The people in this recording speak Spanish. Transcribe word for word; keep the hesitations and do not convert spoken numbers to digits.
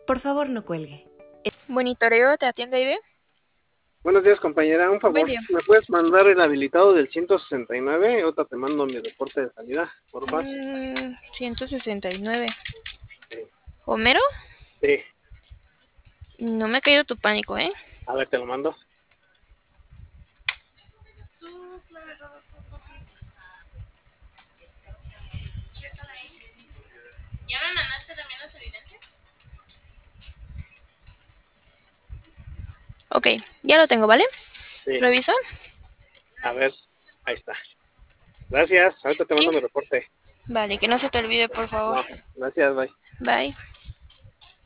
Por favor, no cuelgue. Monitoreo, ¿te atiende Aide? Buenos días, compañera. Un Buen favor, día. ¿me puedes mandar el habilitado del ciento sesenta y nueve? Ahorita te mando mi reporte de salida, por favor. Mm, ciento sesenta y nueve. Sí. ¿Homero? Sí. No me ha caído tu pánico, ¿eh? A ver, te lo mando. ¿Ya me mandaste también las evidencias? Ok, ya lo tengo, ¿vale? Sí. ¿Revisa? A ver, ahí está. Gracias, ahorita te Sí. mando mi reporte. Vale, que no se te olvide, por favor. No, gracias, bye. Bye.